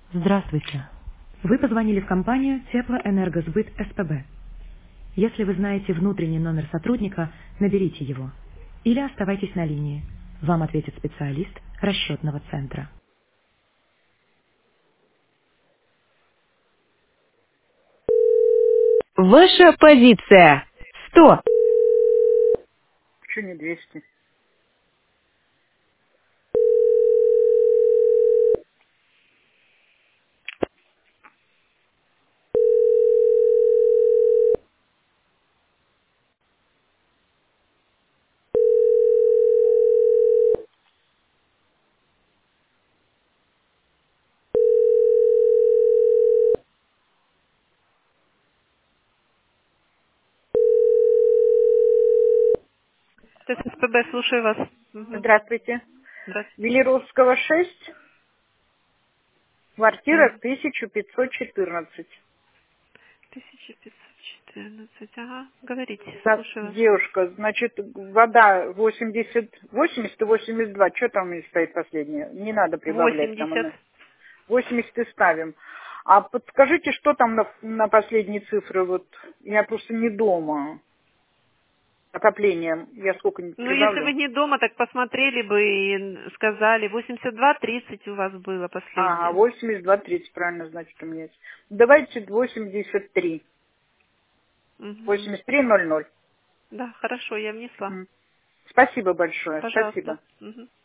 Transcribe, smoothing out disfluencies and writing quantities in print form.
Здравствуйте. Вы позвонили в компанию Теплоэнергосбыт СПБ. Если вы знаете внутренний номер сотрудника, наберите его. Или оставайтесь на линии. Вам ответит специалист расчетного центра. Ваша позиция. 100. Почему не 200? ТССПБ, слушаю вас. Мгм. Здравствуйте. Здравствуйте. Велировского 6, квартира Мгм. 1514. 1514. Ага, говорите, Так, слушаю вас. девушка, значит, вода 80 и 82. Что там не стоит последнее? Не надо прибавлять там. 80. 80 и ставим. А подскажите, что там на последние цифры? Вот я просто не дома. Отопление. Я сколько-нибудь Ну, если вы прибавлю? не дома, так посмотрели бы и сказали. 82-30 у вас было Ага, последнее. 82,30, правильно, значит, у меня есть. Давайте 83. Мгм. 83,00. Да, хорошо, я внесла. Спасибо большое, спасибо. Пожалуйста. Мгм.